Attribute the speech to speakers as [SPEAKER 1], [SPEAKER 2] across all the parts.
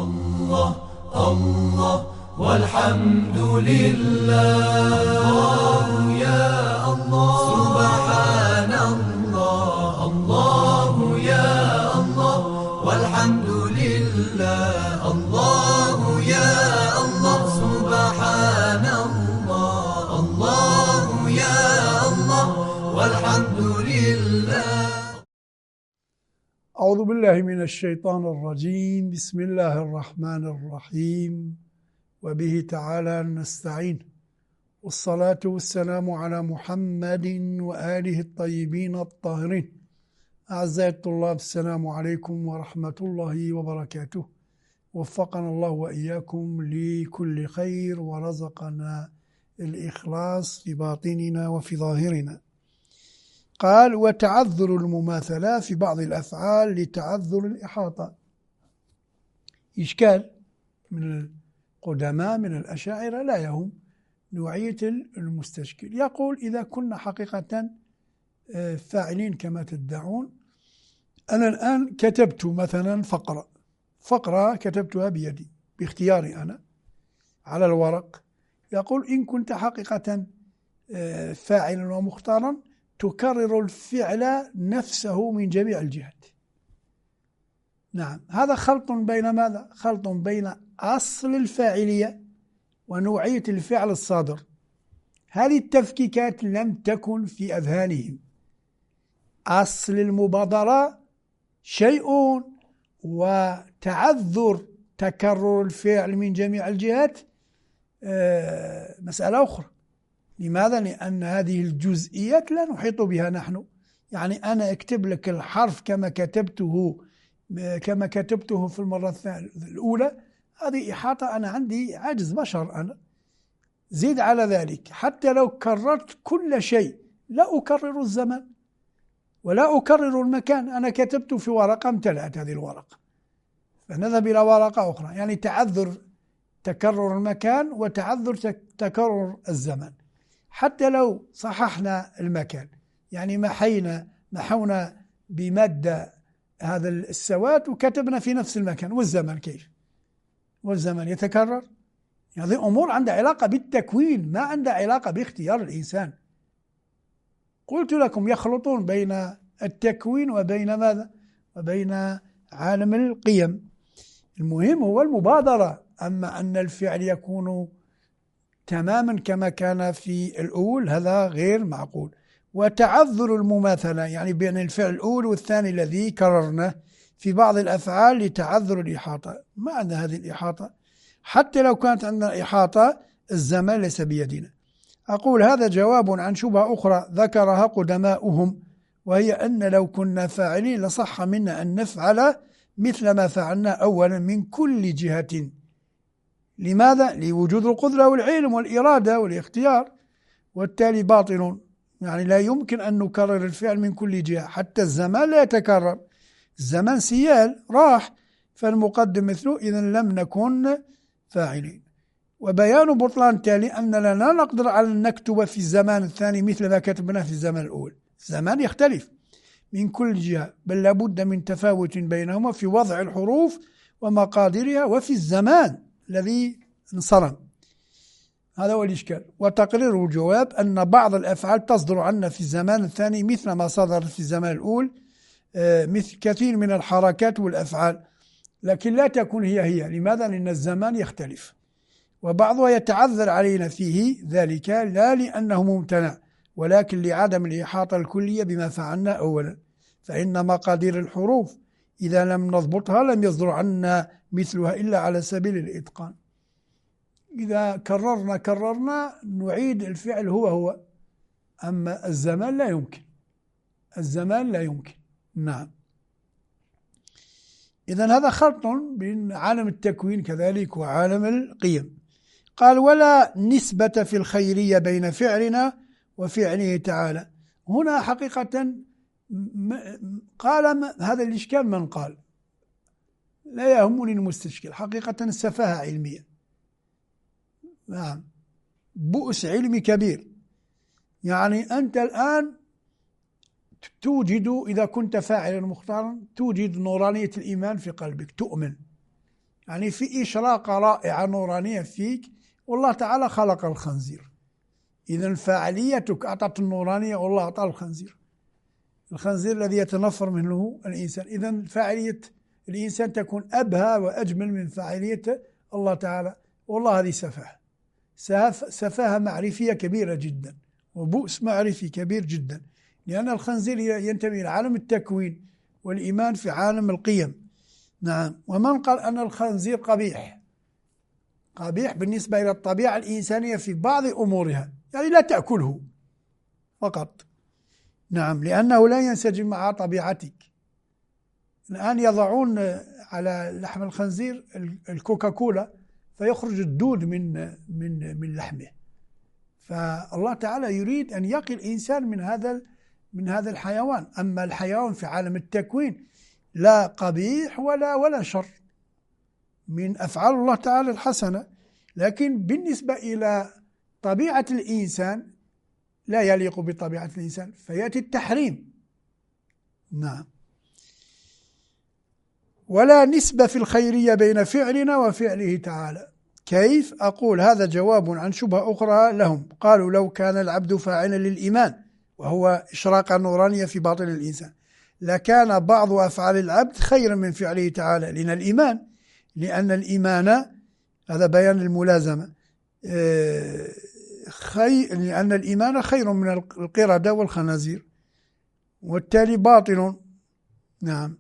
[SPEAKER 1] الله الله والحمد لله. الله يا الله سبحان الله. الله يا الله والحمد لله. الله يا الله سبحان الله. الله يا الله والحمد لله.
[SPEAKER 2] أعوذ بالله من الشيطان الرجيم. بسم الله الرحمن الرحيم، وبه تعالى نستعين، والصلاة والسلام على محمد وآله الطيبين الطاهرين. أعزائي الطلاب، السلام عليكم ورحمة الله وبركاته. وفقنا الله وإياكم لكل خير ورزقنا الإخلاص في باطننا وفي ظاهرنا. قال: وتعذر المماثلة في بعض الأفعال لتعذر الإحاطة. إشكال من القدماء من الأشاعرة لا يهم نوعية المستشكل. يقول: إذا كنا حقيقة فاعلين كما تدعون، أنا الآن كتبت مثلا فقرة كتبتها بيدي باختياري أنا على الورق. يقول: إن كنت حقيقة فاعلا ومختارا تكرر الفعل نفسه من جميع الجهات. نعم، هذا خلط بين ماذا؟ خلط بين أصل الفاعلية ونوعية الفعل الصادر. هذه التفكيكات لم تكن في أذهانهم. أصل المبادرة شيء، وتعذر تكرر الفعل من جميع الجهات مسألة أخرى. لماذا؟ لأن هذه الجزئيات لا نحيط بها نحن. يعني أنا أكتب لك الحرف كما كتبته في المرة الأولى، هذه إحاطة. أنا عندي عجز بشر. أنا زيد على ذلك، حتى لو كررت كل شيء لا أكرر الزمن ولا أكرر المكان. أنا كتبت في ورقة، امتلأت هذه الورقة، فنذهب إلى ورقة أخرى. يعني تعذر تكرر المكان وتعذر تكرر الزمن. حتى لو صححنا المكان، يعني محونا بمادة هذا السواد وكتبنا في نفس المكان، والزمن كيف؟ والزمن يتكرر. يعني هذه أمور عندها علاقة بالتكوين، ما عندها علاقة باختيار الإنسان. قلت لكم يخلطون بين التكوين وبين ماذا؟ وبين عالم القيم. المهم هو المبادرة. أما أن الفعل يكون تماما كما كان في الأول، هذا غير معقول. وتعذر المماثلة يعني بين الفعل الأول والثاني الذي كررناه في بعض الأفعال لتعذر الإحاطة. ما عندنا هذه الإحاطة. حتى لو كانت عندنا إحاطة، الزمان ليس بيدنا. أقول: هذا جواب عن شبهة أخرى ذكرها قدماؤهم، وهي أن لو كنا فاعلين لصح منا أن نفعل مثل ما فعلنا أولا من كل جهة. لماذا؟ لوجود القدرة والعلم والإرادة والاختيار، والتالي باطل. يعني لا يمكن أن نكرر الفعل من كل جهة. حتى الزمان لا يتكرر، الزمان سيال راح، فالمقدم مثله. إذن لم نكن فاعلين. وبيان بطلان تالي أننا لا نقدر على أن نكتب في الزمان الثاني مثل ما كتبنا في الزمان الأول. الزمان يختلف من كل جهة، بل لابد من تفاوت بينهما في وضع الحروف ومقاديرها وفي الزمان الذي انصرم. هذا هو الإشكال. وتقرير الجواب أن بعض الأفعال تصدر عنا في الزمان الثاني مثل ما صدرت في الزمان الأول، مثل كثير من الحركات والأفعال، لكن لا تكون هي. لماذا؟ لأن الزمان يختلف، وبعضها يتعذر علينا فيه ذلك لا لأنه ممتنع، ولكن لعدم الإحاطة الكلية بما فعلنا أولا. فإن مقادير الحروف إذا لم نضبطها لم يصدر عنا مثلها إلا على سبيل الإتقان. إذا كررنا نعيد الفعل هو. أما الزمان لا يمكن. الزمان لا يمكن. نعم. إذن هذا خلط بين عالم التكوين كذلك وعالم القيم. قال: ولا نسبة في الخيرية بين فعلنا وفعله تعالى. هنا حقيقة قال هذا الإشكال من قال. لا يهمني المستشكل، حقيقة سفاهة علمية. نعم، بؤس علمي كبير. يعني أنت الآن توجد إذا كنت فاعلا مختارا توجد نورانية الإيمان في قلبك، تؤمن يعني في إشراقة رائعة نورانية فيك، والله تعالى خلق الخنزير. إذن فاعليتك أعطت النورانية والله أعطى الخنزير الذي يتنفر منه الإنسان. إذن فاعلية الإنسان تكون أبهى وأجمل من فاعلية الله تعالى. والله هذه سفاهة معرفية كبيرة جدا، وبؤس معرفي كبير جدا، لأن الخنزير ينتمي إلى عالم التكوين، والإيمان في عالم القيم. نعم. ومن قال أن الخنزير قبيح بالنسبة إلى الطبيعة الإنسانية في بعض أمورها، يعني لا تأكله فقط. نعم، لأنه لا ينسجم مع طبيعتك. الآن يضعون على لحم الخنزير الكوكاكولا فيخرج الدود من لحمه. فالله تعالى يريد أن يقي الإنسان من هذا الحيوان. أما الحيوان في عالم التكوين لا قبيح ولا شر، من أفعال الله تعالى الحسنة. لكن بالنسبة إلى طبيعة الإنسان لا يليق بطبيعة الإنسان، فيأتي التحريم. نعم. ولا نسبة في الخيرية بين فعلنا وفعله تعالى. كيف؟ أقول هذا جواب عن شبهة أخرى لهم. قالوا لو كان العبد فاعلا للإيمان، وهو إشراقة نورانية في باطن الإنسان، لكان بعض أفعال العبد خيرا من فعله تعالى. لأن الإيمان هذا بيان الملازمة، لأن الإيمان خير من القردة والخنازير، والتالي باطل. نعم،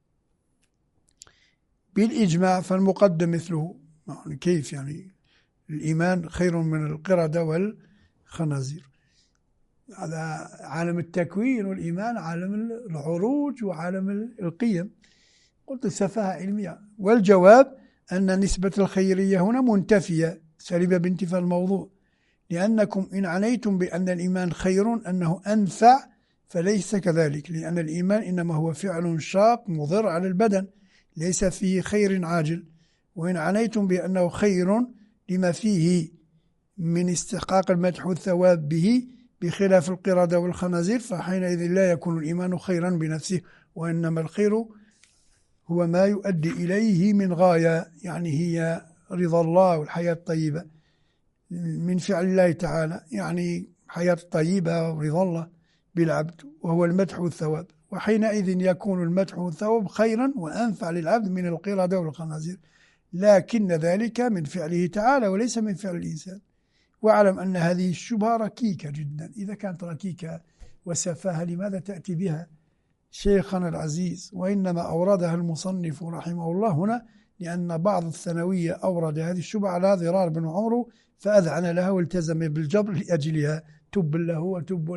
[SPEAKER 2] بالإجماع فالمقدم مثله. كيف يعني الإيمان خير من القردة والخنازير؟ هذا عالم التكوين، والإيمان عالم العروج وعالم القيم. قلت سفاهة علمية. والجواب أن نسبة الخيرية هنا منتفية سلبة بانتفاء الموضوع، لأنكم إن عنيتم بأن الإيمان خير أنه أنفع، فليس كذلك، لأن الإيمان إنما هو فعل شاق مضر على البدن ليس فيه خير عاجل. وإن عنيتم بأنه خير لما فيه من استحقاق المدح والثواب به بخلاف القردة والخنازير، فحينئذ لا يكون الإيمان خيرا بنفسه، وإنما الخير هو ما يؤدي إليه من غاية، يعني هي رضا الله والحياة الطيبة من فعل الله تعالى، يعني حياة طيبة ورضا الله بالعبد، وهو المدح والثواب. وحينئذ يكون المدح والثواب خيرا وأنفع للعبد من القردة والخنازير، لكن ذلك من فعله تعالى وليس من فعل الإنسان. واعلم أن هذه الشبهة ركيكة جدا. إذا كانت ركيكة وسفاهة لماذا تأتي بها شيخنا العزيز؟ وإنما أوردها المصنف رحمه الله هنا لأن بعض الثانوية أورد هذه الشبهة على ضرار بن عمرو فأذعن لها والتزم بالجبر لأجلها، تب له وتب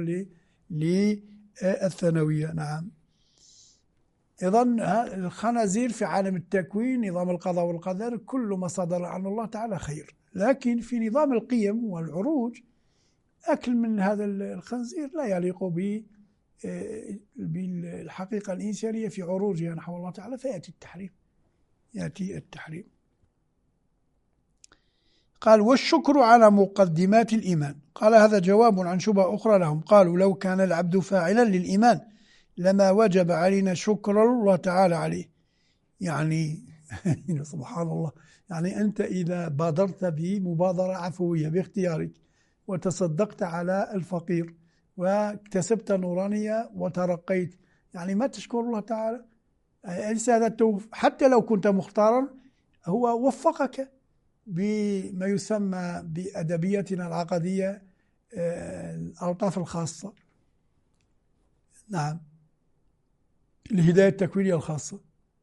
[SPEAKER 2] للثانوية. نعم. إذن الخنازير في عالم التكوين نظام القضاء والقدر كل ما صدر عن الله تعالى خير، لكن في نظام القيم والعروج أكل من هذا الخنزير لا يليق بالحقيقة الإنسانية في عروجها نحو الله تعالى، فيأتي التحريم. قال والشكر على مقدمات الإيمان. قال هذا جواب عن شبهة أخرى لهم. قالوا لو كان العبد فاعلا للإيمان لما وجب علينا شكر الله تعالى عليه. يعني سبحان الله، يعني أنت إذا بادرت بمبادرة عفوية باختيارك وتصدقت على الفقير واكتسبت نورانية وترقيت، يعني ما تشكر الله تعالى؟ حتى لو كنت مختارا هو وفقك بما يسمى بأدبيتنا العقدية الألطاف الخاصة. نعم، الهداية التكوينية الخاصة.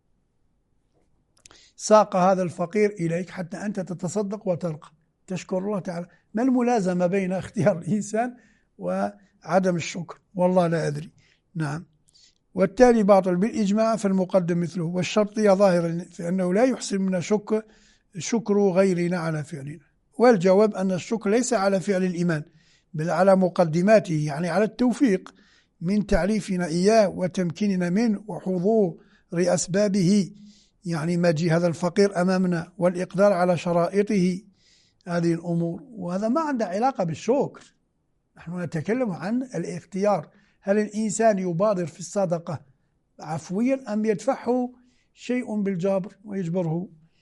[SPEAKER 2] ساق هذا الفقير إليك حتى أنت تتصدق وترقى، تشكر الله تعالى. ما الملازمة بين اختيار الإنسان وعدم الشكر؟ والله لا أدري. نعم. والتالي باطل بالإجماع فالمقدم مثله، والشرطية ظاهرة في أنه لا يحسن من شكر غيرنا على فعلنا. والجواب أن الشكر ليس على فعل الإيمان بل على مقدماته، يعني على التوفيق من تعريفنا إياه وتمكيننا منه وحضور أسبابه، يعني مجيء هذا الفقير أمامنا والإقدار على شرائطه، هذه الأمور. وهذا ما عنده علاقة بالشكر، نحن نتكلم عن الاختيار. هل الإنسان يبادر في الصدقة عفويا أم يدفعه شيء بالجبر ويجبره؟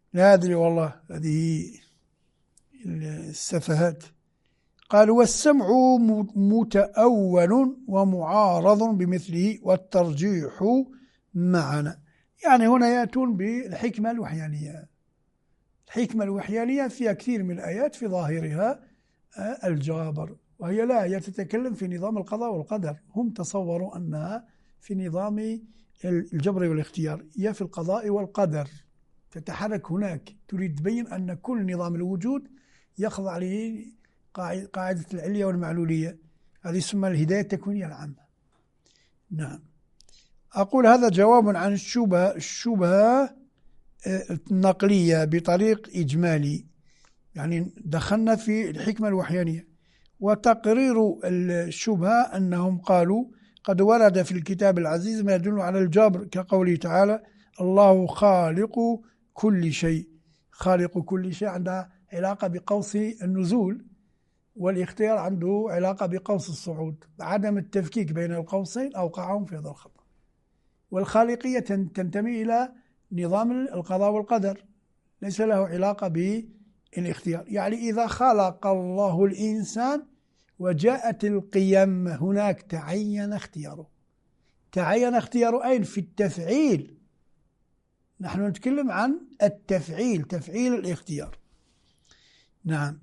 [SPEAKER 2] لا أدري والله، هذه السفهات. قال والسمع متأول ومعارض بمثله والترجيح معنا. يعني هنا يأتون بالحكمة الوحيانية. الحكمة الوحيانية فيها كثير من الآيات في ظاهرها الجابر، وهي لا، هي تتكلم في نظام القضاء والقدر. هم تصوروا أنها في نظام الجبر والاختيار، هي في القضاء والقدر، تتحرك هناك، تريد تبين أن كل نظام الوجود يخضع لقاعدة العلية والمعلولية. هذه اسمها الهداية التكوينية العامة. نعم. أقول هذا جواب عن الشبهة النقلية بطريق إجمالي، يعني دخلنا في الحكمة الوحيانية. وتقرير الشبهة أنهم قالوا قد ورد في الكتاب العزيز ما يدل على الجبر، كقوله تعالى الله خالق كل شيء. خالق كل شيء عندها علاقة بقوس النزول، والاختيار عنده علاقة بقوس الصعود. عدم التفكيك بين القوسين أوقعهم في هذا الخطأ. والخالقية تنتمي إلى نظام القضاء والقدر، ليس له علاقة بالاختيار. يعني إذا خلق الله الإنسان وجاءت القيم، هناك تعين اختياره. تعين اختياره أين؟ في التفعيل. نحن نتكلم عن التفعيل، تفعيل الاختيار. نعم.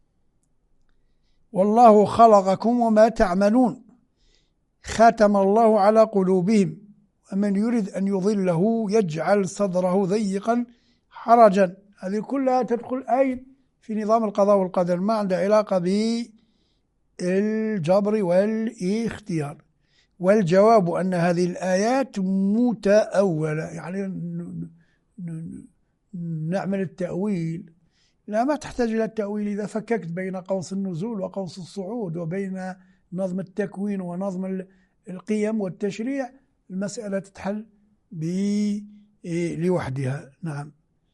[SPEAKER 2] والله خلقكم وما تعملون ختم الله على قلوبهم ومن يريد أن يضله يجعل صدره ضيقا حرجا. هذه كلها تدخل أين؟ في نظام القضاء والقدر، ما عندها علاقة بالجبر والاختيار. والجواب أن هذه الآيات متأولة، يعني نعمل التأويل. لا، ما تحتاج إلى التأويل. إذا فككت بين قوس النزول وقوس الصعود وبين نظم التكوين ونظم القيم والتشريع، المسألة تتحل لوحدها. نعم.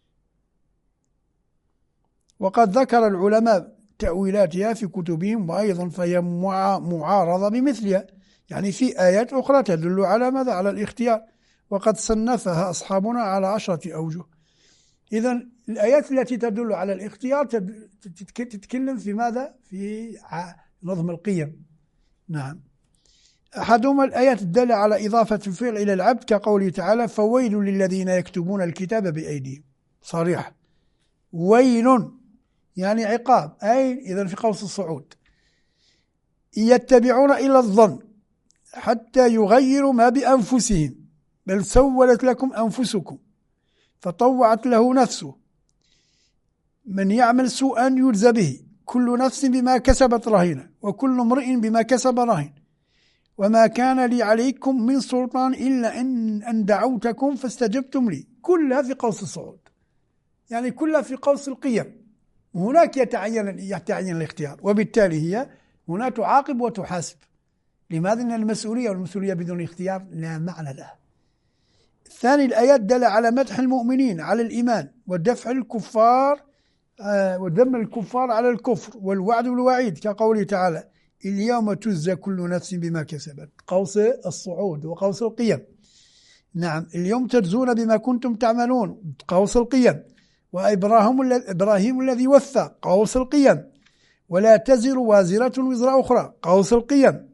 [SPEAKER 2] وقد ذكر العلماء تأويلاتها في كتبهم، وأيضا فهي معارضة بمثلها، يعني في آيات أخرى تدل على ماذا؟ على الاختيار، وقد صنفها أصحابنا على 10 أوجه. إذن الآيات التي تدل على الاختيار تتكلم في ماذا؟ في نظم القيم. نعم. أحدهما الآيات الدالة على إضافة الفعل إلى العبد، كقوله تعالى فويل للذين يكتبون الكتاب بأيديهم. صريح، ويل يعني عقاب. أين؟ إذن في قوس الصعود. يتبعون إلى الظن حتى يغيروا ما بأنفسهم بل سولت لكم أنفسكم فطوعت له نفسه من يعمل سوءا يجزى به كل نفس بما كسبت رهينة وكل امرئ بما كسب رهين وما كان لي عليكم من سلطان إلا أن دعوتكم فاستجبتم لي. كلها في قوس الصعود، يعني كلها في قوس القيم. هناك يتعين الاختيار، وبالتالي هي هنا تعاقب وتحاسب. لماذا؟ أن المسؤولية والمسؤولية بدون اختيار لا معنى لها. الثاني الآيات دل على مدح المؤمنين على الإيمان ودفع الكفار وذم الكفار على الكفر والوعد والوعيد، كقوله تعالى اليوم تجزى كل نفس بما كسبت، قوس الصعود وقوس القيم. نعم. اليوم تجزون بما كنتم تعملون، قوس القيم. وإبراهيم الذي وفى، قوس القيم. ولا تزر وازرة وزر أخرى، قوس القيم.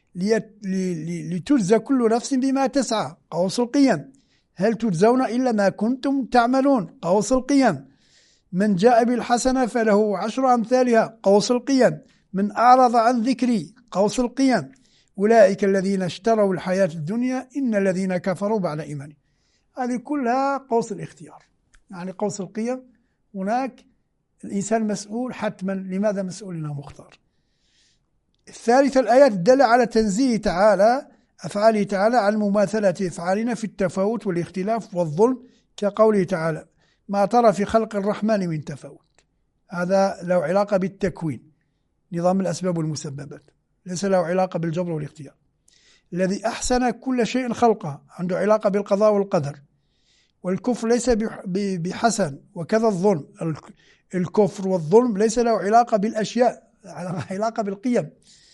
[SPEAKER 2] لتجزى كل نفس بما تسعى، قوس القيم. هل تجزون إلا ما كنتم تعملون، قوس القيم. من جاء بالحسنة فله 10 أمثالها، قوس القيم. من أعرض عن ذكري، قوس القيم. أولئك الذين اشتروا الحياة الدنيا إن الذين كفروا بعد إيمانهم. هذه كلها قوس الاختيار، يعني قوس القيم. هناك الإنسان مسؤول حتما. لماذا مسؤول؟ لأنه مختار. الثالثة الآيات الدالة على تنزيه تعالى أفعاله تعالى عن مماثلة أفعالنا في التفاوت والاختلاف والظلم، كقوله تعالى ما ترى في خلق الرحمن من تفاوت. هذا له علاقة بالتكوين، نظام الأسباب والمسببات، ليس له علاقة بالجبر والاختيار. الذي أحسن كل شيء خلقه، عنده علاقة بالقضاء والقدر. والكفر ليس بحسن، وكذا الظلم. الكفر والظلم ليس له علاقة بالأشياء، علاقة بالقيم.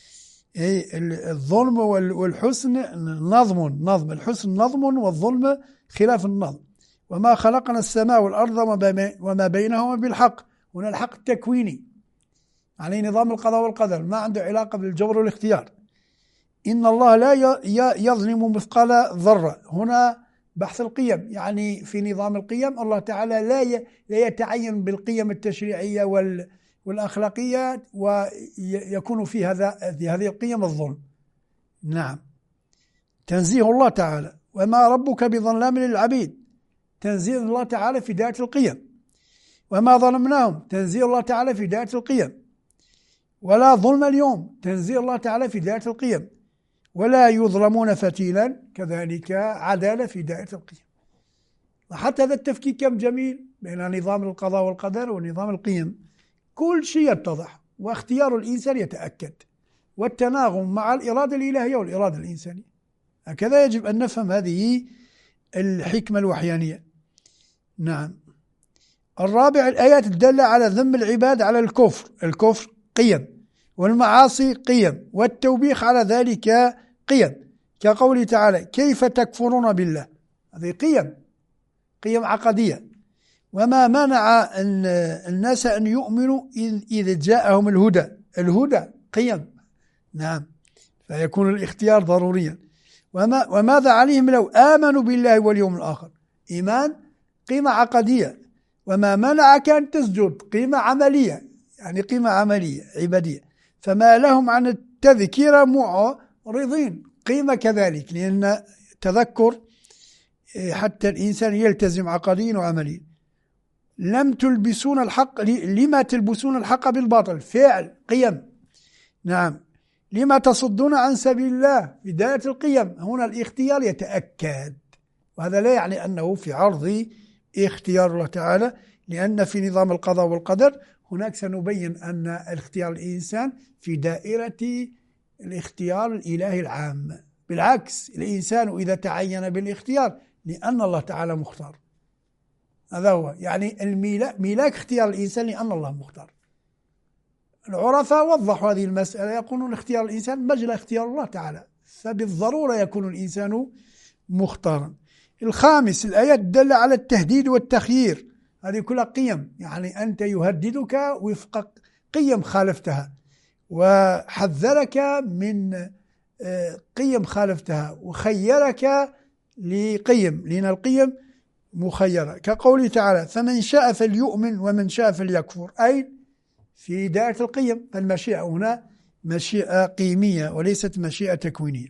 [SPEAKER 2] الظلم والحسن نظم، الحسن نظم والظلم خلاف النظم. وما خلقنا السماء والأرض وما بينهما بالحق. هنا الحق التكويني، يعني نظام القضاء والقدر، ما عنده علاقة بالجبر والاختيار. إن الله لا يظلم مثقال ذرة، هنا بحث القيم، يعني في نظام القيم الله تعالى لا يتعين بالقيم التشريعية والأخلاقيات ويكون في هذه القيم الظلم. نعم، تنزيه الله تعالى. وما ربك بظلام للعبيد، تنزيه الله تعالى في دائرة القيم. وما ظلمناهم، تنزيه الله تعالى في دائرة القيم. ولا ظلم اليوم، تنزيه الله تعالى في دائرة القيم. ولا يظلمون فتيلا، كذلك عدالة في دائرة القيم. وحتى هذا التفكيك كم جميل بين نظام القضاء والقدر ونظام القيم، كل شيء يتضح واختيار الإنسان يتأكد، والتناغم مع الإرادة الإلهية والإرادة الإنسانية. هكذا يجب أن نفهم هذه الحكمة الوحيانية. نعم. الرابع، الآيات الدالة على ذم العباد على الكفر قيم، والمعاصي قيم، والتوبيخ على ذلك قيم، كقوله تعالى كيف تكفرون بالله، هذه قيم عقدية. وما منع الناس أن يؤمنوا إذ جاءهم الهدى قيم. نعم، فيكون الاختيار ضروريا. وماذا عليهم لو آمنوا بالله واليوم الآخر، إيمان قيمة عقدية. وما منعك أن تسجد قيمة عملية، يعني قيمة عملية عبادية. فما لهم عن التذكير معرضين، قيمة كذلك، لأن تذكر حتى الإنسان يلتزم عقديا وعمليا. لم تلبسون الحق، لما تلبسون الحق بالباطل، فعل قيم. نعم. لما تصدون عن سبيل الله، بداية القيم. هنا الاختيار يتأكد، وهذا لا يعني أنه في عرض اختيار الله تعالى، لأن في نظام القضاء والقدر هناك سنبين أن الاختيار الإنسان في دائرة الاختيار الإلهي العام. بالعكس، الإنسان إذا تعين بالاختيار لأن الله تعالى مختار، هذا هو يعني ملاك اختيار الإنسان لأن الله مختار. العرفاء وضحوا هذه المسألة، يقولون اختيار الإنسان مجرى اختيار الله تعالى، فبالضرورة يكون الإنسان مختارا. الخامس، الآيات تدل على التهديد والتخيير، هذه كلها قيم، يعني أنت يهددك وفق قيم خالفتها، وحذرك من قيم خالفتها، وخيرك لقيم، لأن القيم مخيرة، كقوله تعالى فمن شاء فليؤمن ومن شاء فليكفر، أي في دائرة القيم. فالمشيئة هنا مشيئة قيمية وليست مشيئة تكوينية.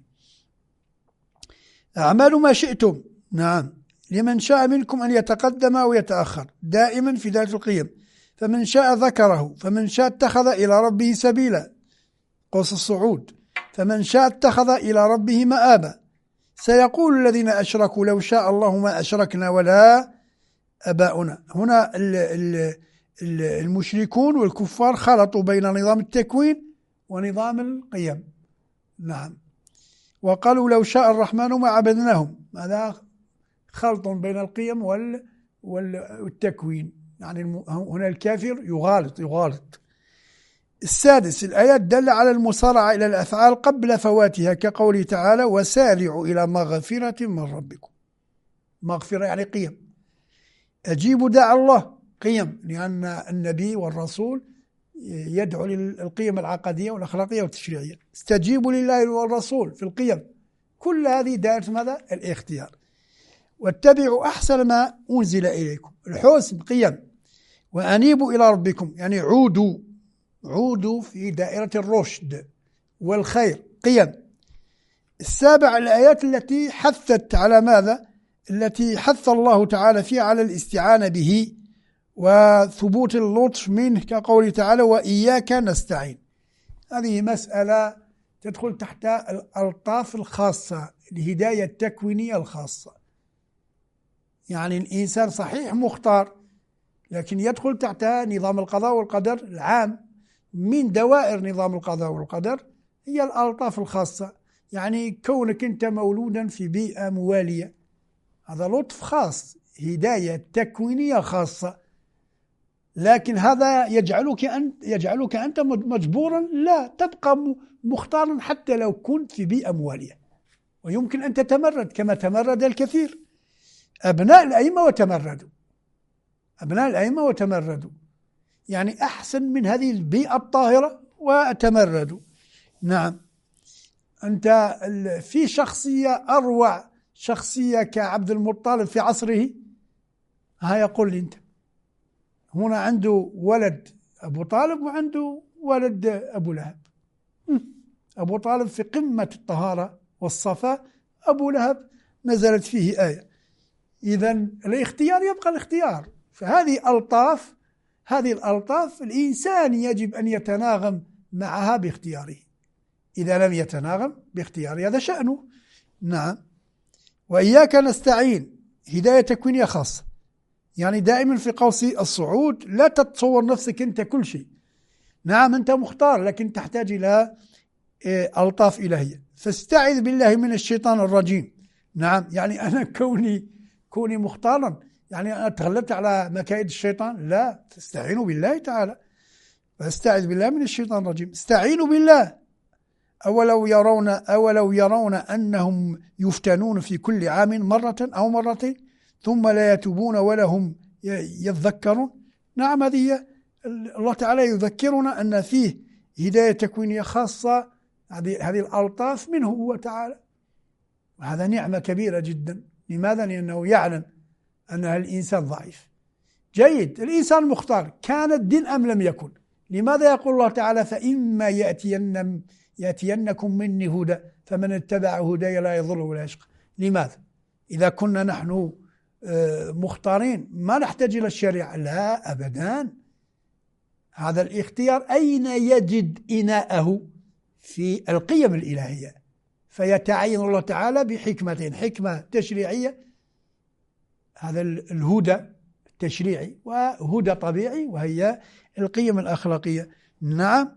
[SPEAKER 2] اعملوا ما شئتم، نعم، لمن شاء منكم أن يتقدم أو يتأخر، دائما في دائرة القيم. فمن شاء ذكره، فمن شاء اتخذ إلى ربه سبيلا، قوس الصعود. فمن شاء اتخذ إلى ربه مآبا. سيقول الذين أشركوا لو شاء الله ما أشركنا ولا أباؤنا. هنا المشركون والكفار خلطوا بين نظام التكوين ونظام القيم. نعم. وقالوا لو شاء الرحمن ما عبدناهم، هذا خلط بين القيم والتكوين، يعني هنا الكافر يغالط. السادس، الآيات دل على المسارعة إلى الأفعال قبل فواتها، كقوله تعالى وسارعوا إلى مغفرة من ربكم. مغفرة يعني قيم. أجيبوا داع الله قيم، لأن النبي والرسول يدعو للقيم العقدية والأخلاقية والتشريعية. استجيبوا لله والرسول في القيم. كل هذه دائرة ماذا؟ الاختيار. واتبعوا أحسن ما أنزل إليكم، الحسن قيم. وأنيبوا إلى ربكم، يعني عودوا في دائرة الرشد والخير قيم. السابع، الآيات التي حثت على ماذا؟ التي حث الله تعالى فيها على الاستعانة به وثبوت اللطف منه، كقوله تعالى وإياك نستعين. هذه مسألة تدخل تحت الألطاف الخاصة، الهداية التكوينية الخاصة. يعني الإنسان صحيح مختار، لكن يدخل تحت نظام القضاء والقدر العام. من دوائر نظام القضاء والقدر هي الألطاف الخاصة، يعني كونك أنت مولودا في بيئة موالية، هذا لطف خاص، هداية تكوينية خاصة. لكن هذا يجعلك أنت مجبورا، لا، تبقى مختارا حتى لو كنت في بيئة موالية، ويمكن أن تتمرد كما تمرد الكثير. أبناء الأئمة وتمردوا، أبناء الأئمة وتمردوا، يعني أحسن من هذه البيئة الطاهرة وتمردوا. نعم. أنت في شخصية أروع، شخصية كعبد المطلب في عصره، ها يقول لي أنت هنا عنده ولد أبو طالب وعنده ولد أبو لهب. أبو طالب في قمة الطهارة والصفاء، أبو لهب نزلت فيه آية. إذن الاختيار يبقى الاختيار. فهذه ألطاف، هذه الألطاف الإنسان يجب أن يتناغم معها باختياره. إذا لم يتناغم باختياره هذا شأنه. نعم. وإياك نستعين هداية تكوينية خاصة، يعني دائما في قوس الصعود لا تتصور نفسك أنت كل شيء. نعم أنت مختار، لكن تحتاج إلى ألطاف إلهية. فاستعذ بالله من الشيطان الرجيم. نعم، يعني أنا كوني مختارا يعني أنا تغلبت على مكائد الشيطان؟ لا، تستعينوا بالله تعالى. فاستعذ بالله من الشيطان الرجيم. استعينوا بالله. أولو يرون أنهم يفتنون في كل عام مرة أو مرتين ثم لا يتوبون ولا هم يذكرون. نعم، هذه الله تعالى يذكرنا أن فيه هداية تكوينية خاصة، هذه الألطاف منه هو تعالى، وهذا نعمة كبيرة جدا. لماذا؟ لأنه يعلم أن الإنسان ضعيف. جيد، الإنسان مختار، كان الدين أم لم يكن. لماذا يقول الله تعالى فإما يأتينكم مني هدى فمن اتبع هداي لا يضل ولا يشقى؟ لماذا؟ إذا كنا نحن مختارين ما نحتاج إلى الشريعة؟ لا أبدا. هذا الاختيار أين يجد إناءه؟ في القيم الإلهية. فيتعين الله تعالى بحكمتين: حكمة تشريعية، هذا الهدى التشريعي، وهدى طبيعي وهي القيم الأخلاقية. نعم.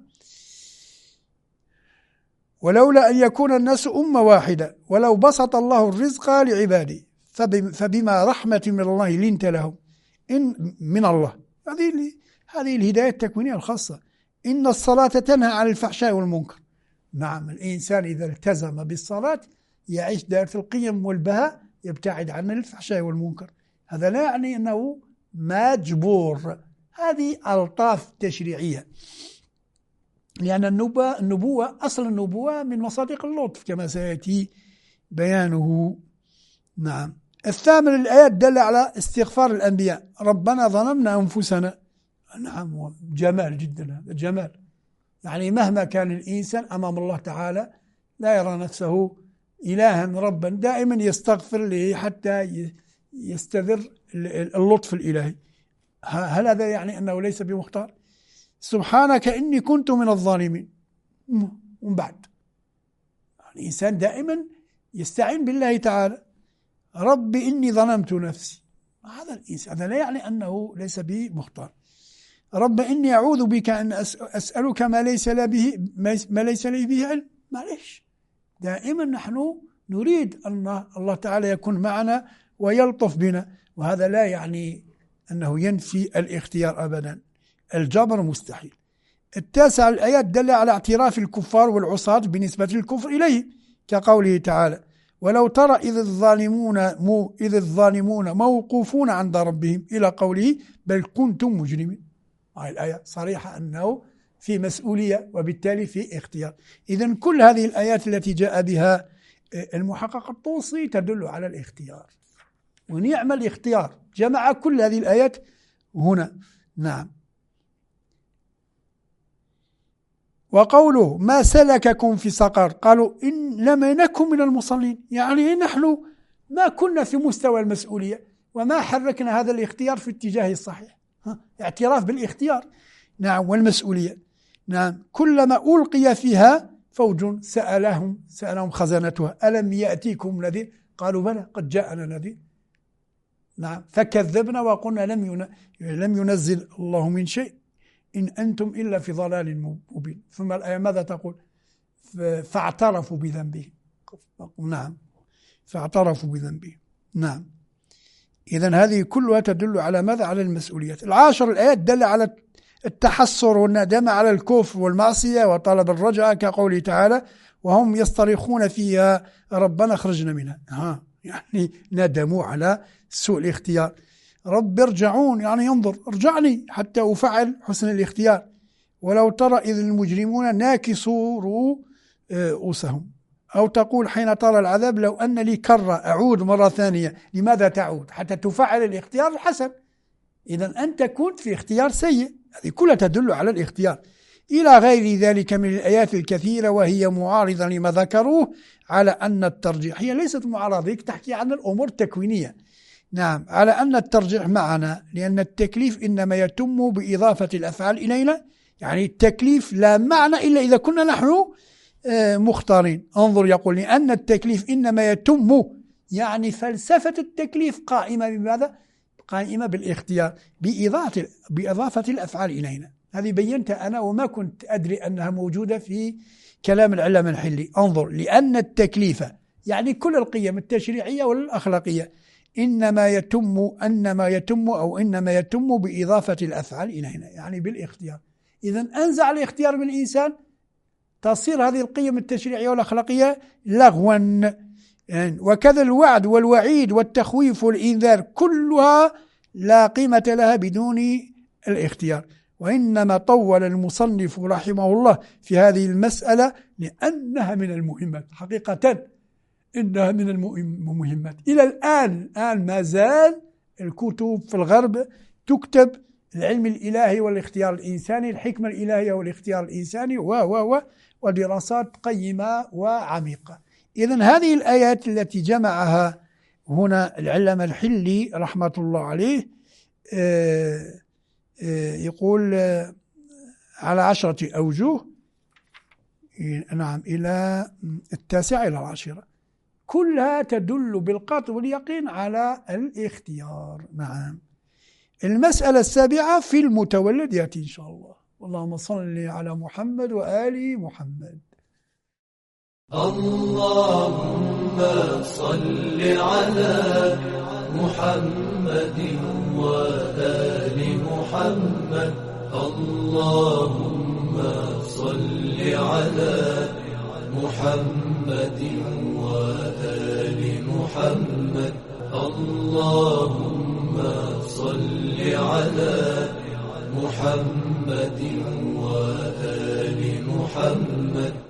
[SPEAKER 2] ولولا أن يكون الناس أمة واحدة ولو بسط الله الرزق لعباده فبما رحمة من الله لنت لهم إن من الله. هذه الهداية التكوينية الخاصة. إن الصلاة تنهى عن الفحشاء والمنكر. نعم، الإنسان إذا التزم بالصلاة يعيش دائرة القيم والبهاء، يبتعد عن الفحشاء والمنكر. هذا لا يعني أنه مجبور، هذه ألطاف تشريعية، لأن النبوة أصل النبوة من مصادق اللطف كما سيأتي بيانه. نعم. الثامن الآيات دل على استغفار الأنبياء: ربنا ظلمنا أنفسنا. نعم، جمال جدا، هذا جمال. يعني مهما كان الإنسان أمام الله تعالى لا يرى نفسه إلها ربا، دائما يستغفر له حتى يستذر اللطف الإلهي. هل هذا يعني أنه ليس بمختار؟ سبحانك إني كنت من الظالمين. ومن بعد الإنسان دائما يستعين بالله تعالى: رب إني ظلمت نفسي. هذا الإنسان، هذا لا يعني أنه ليس بمختار. رب إني أعوذ بك أن أسألك ما ليس لي به علم. معليش، دائما نحن نريد أن الله تعالى يكون معنا ويلطف بنا، وهذا لا يعني أنه ينفي الاختيار أبدا. الجبر مستحيل. التاسع الآيات دل على اعتراف الكفار والعصاة بنسبة الكفر إليه، كقوله تعالى: ولو ترى إذ الظالمون موقوفون عند ربهم إلى قوله بل كنتم مجرمين. هذه الآية صريحة أنه في مسؤولية وبالتالي في اختيار. إذن كل هذه الآيات التي جاء بها المحقق الطوسي تدل على الاختيار، ونعم الاختيار، جمع كل هذه الآيات هنا. نعم. وقوله ما سلككم في سقر قالوا إن لم نكن من المصلين، يعني نحن ما كنا في مستوى المسؤولية وما حركنا هذا الاختيار في اتجاه الصحيح. اعتراف بالاختيار. نعم، والمسؤولية. نعم. كلما ألقي فيها فوج سألهم خزنتها ألم يأتيكم نذير قالوا بلى قد جاءنا نذير. نعم. فكذبنا وقلنا لم ينزل الله من شيء إن أنتم إلا في ضلال مبين. ثم الآية ماذا تقول؟ فاعترفوا بذنبه. نعم، فاعترفوا بذنبه. نعم. إذن هذه كلها تدل على ماذا؟ على المسؤوليات. العاشر الآيات دل على التحسر والندامة على الكفر والمعصية وطلب الرجعة، كقوله تعالى: وهم يصطرخون فيها ربنا اخرجنا منها. يعني ندموا على سوء الاختيار. رب ارجعون يعني ينظر ارجعني حتى أفعل حسن الاختيار. ولو ترى إذ المجرمون ناكسوا رؤوسهم. أو تقول حين ترى العذاب لو أن لي كرة أعود مرة ثانية. لماذا تعود؟ حتى تفعل الاختيار الحسن. إذا أنت كنت في اختيار سيء، هذه كلها تدل على الاختيار. إلى غير ذلك من الآيات الكثيرة، وهي معارضة لما ذكروه على أن الترجيح، هي ليست معارضة، تحكي عن الأمور التكوينية. نعم، على أن الترجيح معنا، لأن التكليف إنما يتم بإضافة الأفعال إلينا، يعني التكليف لا معنى إلا إذا كنا نحن مختارين. انظر يقول لأن التكليف إنما يتم، يعني فلسفة التكليف قائمة بماذا؟ قائمة بالاختيار بإضافة الأفعال إلينا. هذه بينتها أنا وما كنت أدري أنها موجودة في كلام العلامة الحلي. انظر لأن التكليف يعني كل القيم التشريعية والأخلاقية إنما يتم بإضافة الأفعال إلينا، يعني بالاختيار. إذا أنزع الاختيار من الإنسان تصير هذه القيم التشريعية والأخلاقية لغوا. يعني وكذا الوعد والوعيد والتخويف والإنذار كلها لا قيمة لها بدون الاختيار. وإنما طول المصنف رحمه الله في هذه المسألة لأنها من المهمات، حقيقة إنها من المهمات. إلى الآن ما زال الكتب في الغرب تكتب العلم الإلهي والاختيار الإنساني، الحكمة الإلهية والاختيار الإنساني ودراسات قيمة وعميقة. إذن هذه الآيات التي جمعها هنا العلامة الحلي رحمة الله عليه يقول على 10 أوجه، نعم، إلى 9 إلى 10، كلها تدل بالقطع واليقين على الاختيار. نعم. المسألة 7 في المتولد يأتي إن شاء الله. اللهم صل على محمد وآل محمد.
[SPEAKER 1] اللهم صل على محمد وآل محمد. اللهم صل على محمد وآل محمد. اللهم صل على محمد وآل محمد.